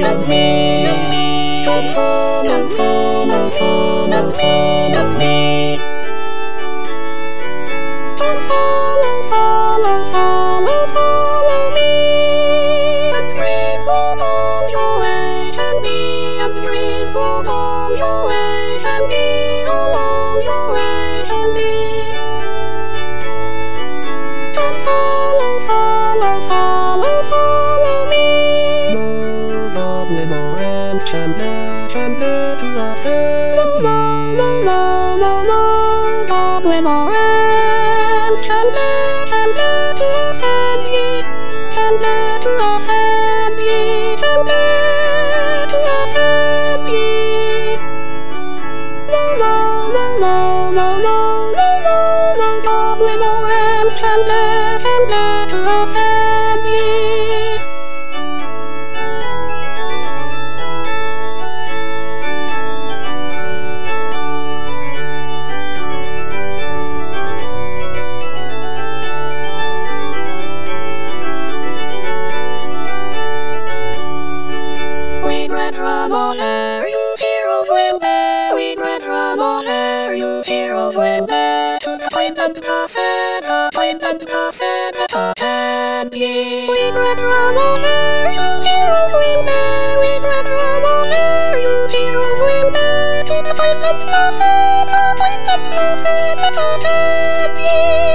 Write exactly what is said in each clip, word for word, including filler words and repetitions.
and me, and me, and fun and fun and fun and fun and me. And follow, follow, follow, follow me. And dreams of all your way and me, and dreams of all your way and me, along your way and me. And follow, follow, follow, follow me. More goblin or enchantment, enchantment to the family. No, no, no, no, goblin or enchantment, enchantment to the family, enchantment to the family, enchantment to the family. No, no, no, no, no, no, no, no, no, goblin or enchantment, enchantment to the family. We'd rather hair, you heroes went there. We'd rather hair, you heroes went there. To the point and the cafe, the point and the cafe, the candy. We'd rather hair, you heroes went there. We'd rather hair, you heroes went there. To the point and the cafe, the point and the cafe, the candy.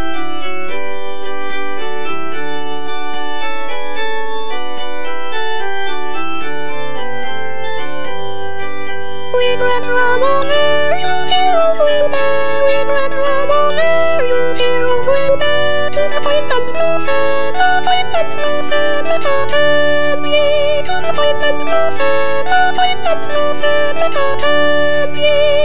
We'd rather hair, you heroes win there. We'd rather hair, you heroes win there. To the point and the cafe, the point and the cafe, the candy. To the point and the cafe, the point and the cafe, the candy.